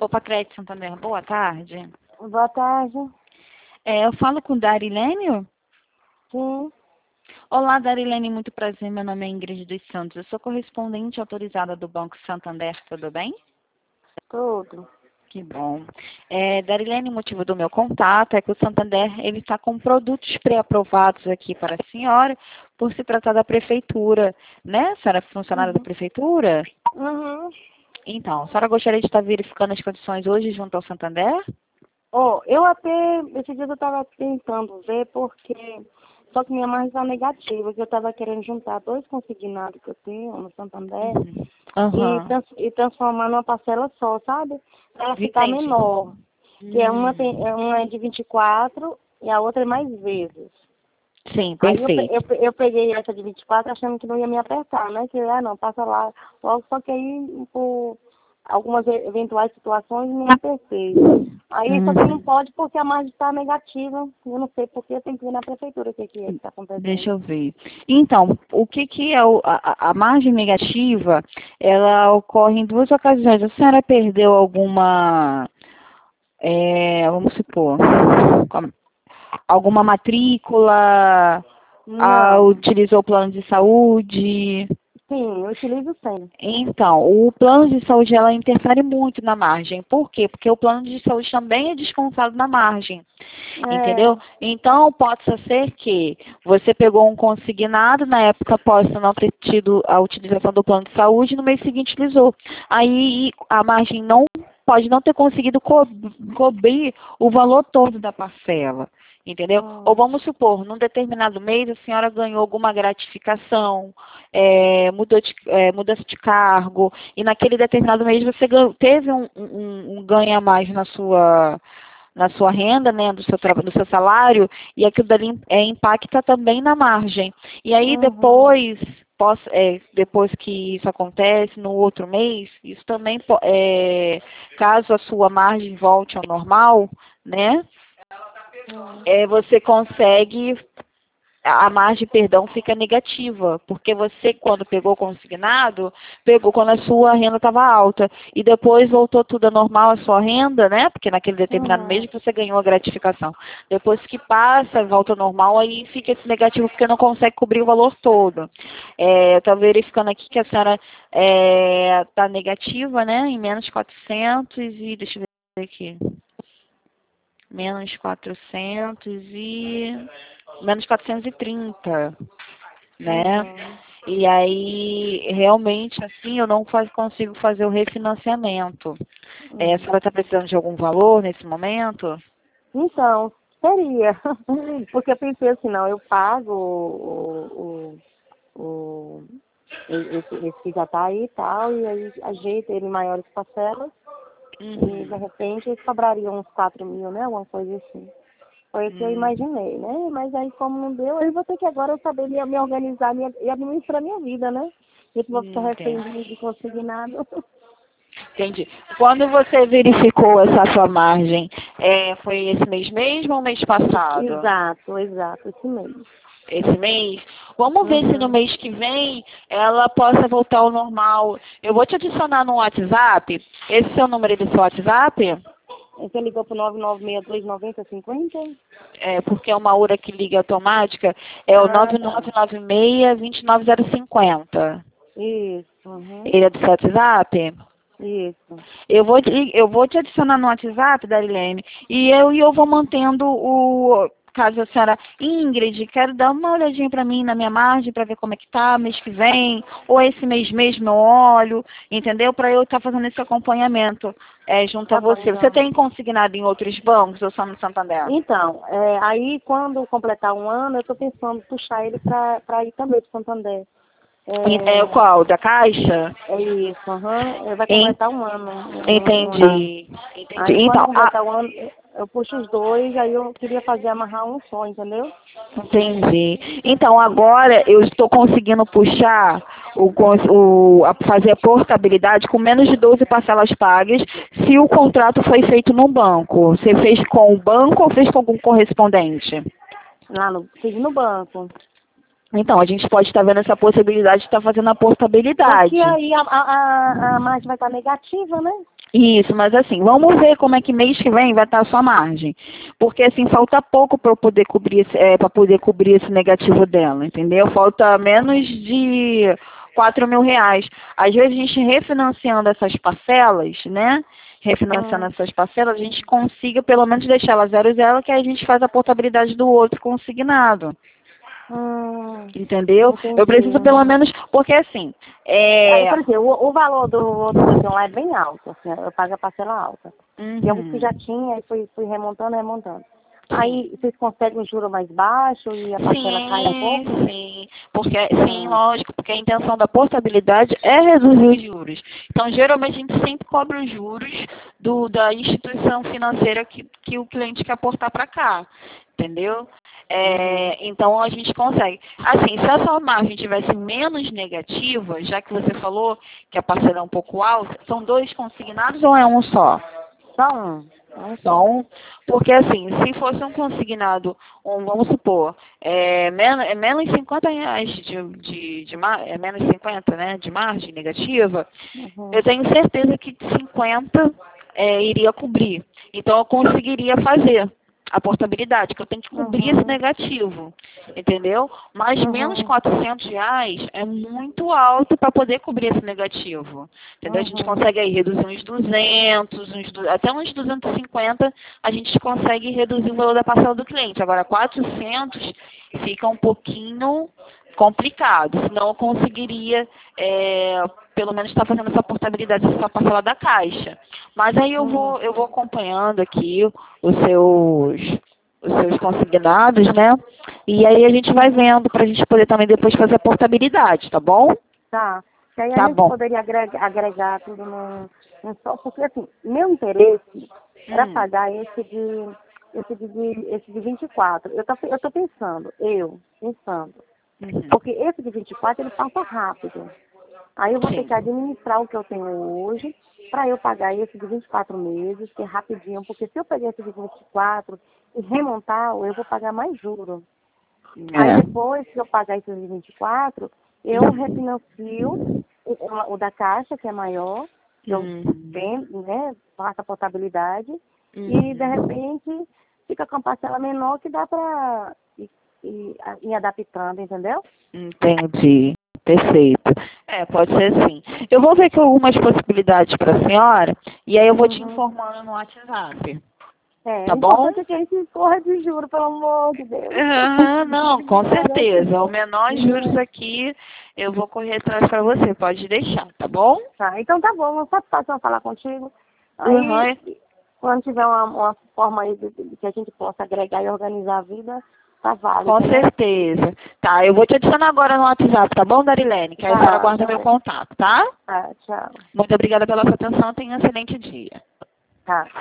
Opa, Crédito Santander, boa tarde. Boa tarde. Eu falo com Darilene? Sim, Olá, Darilene, muito prazer. Meu nome é Ingrid dos Santos. Eu sou correspondente autorizada do Banco Santander, tudo bem? tudo. Que bom. Darilene, o motivo do meu contato é que o Santander ele está com produtos pré-aprovados aqui para a senhora, por se tratar da prefeitura, né? A senhora é funcionária da prefeitura? Uhum. Então, a senhora gostaria de estar verificando as condições hoje junto ao Santander? Eu até, esse dia eu estava tentando ver, porque, só que minha margem está negativa, que eu estava querendo juntar 2 consignados que eu tenho no Santander Aham. e transformar numa parcela só, sabe? Para ela ficar Entendi. menor. Que uma é de 24 e a outra é mais vezes. Sim, Aí perfeito. eu peguei essa de 24 achando que não ia me apertar, né? Que, não, passa lá logo, só que aí, por algumas eventuais situações, me apertei. Aí, só que não pode porque a margem está negativa. Eu não sei porque, eu tenho que ir na prefeitura o que que está Deixa acontecendo. eu ver. Então, o que que é a margem negativa? Ela ocorre em 2 ocasiões. A senhora perdeu alguma, vamos supor, com- alguma matrícula, Não. utilizou o plano de saúde? Sim, eu utilizo sempre. Então, o plano de saúde ela interfere muito na margem. Por quê? Porque o plano de saúde também é descontado na margem. Entendeu? É. Então, pode ser que você pegou um consignado, na época após não ter tido a utilização do plano de saúde, no mês seguinte utilizou. Aí a margem não pode não ter conseguido cobrir o valor todo da parcela. Entendeu? Ou vamos supor, num determinado mês a senhora ganhou alguma gratificação, mudança de cargo, e naquele determinado mês você teve um ganho a mais na sua renda, né, do seu trabalho, do seu salário, e aquilo dali impacta também na margem. E aí Uhum. depois que isso acontece, no outro mês, isso também, caso a sua margem volte ao normal, né, Uhum. você consegue a margem, perdão, fica negativa, porque você, quando pegou consignado, pegou quando a sua renda estava alta, e depois voltou tudo a normal a sua renda, né? Porque naquele determinado mês Uhum. que você ganhou a gratificação. Depois que passa, volta ao normal, aí fica esse negativo, porque não consegue cobrir o valor todo. Eu estou verificando aqui que a senhora está negativa, né? Em menos 400 e, deixa eu ver aqui, menos 400 e menos 430, né? Uhum. E aí, realmente, assim, eu não consigo fazer o refinanciamento. A Uhum. senhora está precisando de algum valor nesse momento? Então, seria. Porque eu pensei assim, não, eu pago o, esse que já está aí e tal, e aí ajeito ele em maiores parcelas, e de Uhum. repente eles cobrariam uns 4.000, né? Uma coisa assim. Foi o que eu Hum, imaginei, né? Mas aí como não deu, eu vou ter que agora saber me organizar e administrar minha vida, né? E eu vou ficar entendi. refém de conseguir nada. Entendi. Quando você verificou essa sua margem, foi esse mês mesmo ou mês passado? Exato, exato, esse mesmo. Esse mês? Vamos ver se no Uhum. mês que vem ela possa voltar ao normal. Eu vou te adicionar no WhatsApp. Esse é o número do seu WhatsApp? Você ligou pro 99629050? Porque é uma hora que liga automática. É o Ah, tá. 9996-29050. Isso, uhum. Ele é do seu WhatsApp? Isso. Eu vou te adicionar no WhatsApp, Darilene, e eu vou mantendo o. Caso a senhora Ingrid, quero dar uma olhadinha para mim na minha margem para ver como é que tá mês que vem, ou esse mês mesmo eu olho, entendeu? Para eu estar fazendo esse acompanhamento junto a Tá bom, você. Você então. tem consignado em outros bancos ou só no Santander? Então, aí quando completar um ano, eu estou pensando em puxar ele para ir também para Santander. É qual? Da Caixa? É isso, aham. Ele vai En- completar um ano no ano. Entendi. Entendi. Aí quando Então, completar um ano, eu puxo os dois, aí eu queria amarrar um só, entendeu? entendi. Então, agora eu estou conseguindo puxar fazer a portabilidade com menos de 12 parcelas pagas se o contrato foi feito no banco. Você fez com o banco ou fez com algum correspondente? Fiz no banco. Então, a gente pode estar vendo essa possibilidade de estar fazendo a portabilidade. Porque aí a margem vai estar negativa, né? Isso, mas assim, vamos ver como é que mês que vem vai estar a sua margem. Porque assim, falta pouco para eu poder cobrir para poder cobrir esse negativo dela, entendeu? Falta menos de R$ 4.000. Às vezes a gente refinanciando essas parcelas, né? Refinanciando essas parcelas, a gente consiga pelo menos deixar ela 0,0, que aí a gente faz a portabilidade do outro consignado. Entendeu? Entendi. Eu preciso pelo menos, porque assim, Aí, por exemplo, o valor do outro que eu tenho lá é bem alto, assim, eu pago a parcela alta. E eu que já tinha, aí fui remontando. Aí vocês conseguem um juro mais baixo e a parcela cai um pouco? Sim, porque sim, lógico, porque a intenção da portabilidade é reduzir os juros. Então, geralmente a gente sempre cobra os juros da instituição financeira que o cliente quer aportar para cá, entendeu? Então a gente consegue. Assim, se a sua margem tivesse menos negativa, já que você falou que a parcela é um pouco alta, são 2 consignados ou é um só? Só um. Então, porque assim, se fosse um consignado, vamos supor, menos R$ 50 menos 50, né, de margem negativa, eu tenho certeza que 50 iria cobrir. Então eu conseguiria fazer a portabilidade, que eu tenho que cobrir esse negativo, entendeu? Mas menos R$ 400 é muito alto para poder cobrir esse negativo, entendeu? A gente consegue aí reduzir uns 200, até uns 250, a gente consegue reduzir o valor da parcela do cliente. Agora 400 fica um pouquinho complicado, senão eu conseguiria pelo menos estar fazendo essa portabilidade dessa parcela da Caixa. Mas aí eu vou acompanhando aqui os seus consignados, né? E aí a gente vai vendo para a gente poder também depois fazer a portabilidade, tá bom? Tá. E aí Tá a gente bom. poderia agregar tudo num só, porque assim, meu interesse era pagar esse de 24. Eu tô pensando, porque esse de 24 ele passa rápido. Aí eu vou ter que administrar o que eu tenho hoje para eu pagar esse de 24 meses, que é rapidinho, porque se eu pegar esse de 24 e remontar, eu vou pagar mais juros. Aí depois que eu pagar esse de 24, eu refinancio o da Caixa, que é maior, que eu vendo, né, faço a portabilidade, e de repente fica com a parcela menor que dá para ir adaptando, entendeu? Entendi. Perfeito. Pode ser sim. Eu vou ver aqui algumas possibilidades para a senhora e aí eu vou te informando no WhatsApp. Tá bom? O importante é que a gente corra de juros, pelo amor de Deus. Não, com certeza. O menor juros aqui eu vou correr atrás para você. Pode deixar, tá bom? Tá, então tá bom. Uma satisfação falar contigo. Aí, quando tiver uma forma aí de que a gente possa agregar e organizar a vida, tá válido. Com certeza. Tá, eu vou te adicionar agora no WhatsApp, tá bom, Darilene? Que aí a senhora guarda meu contato, tá? Tá, tchau. Muito obrigada pela sua atenção. Tenha um excelente dia. Tá.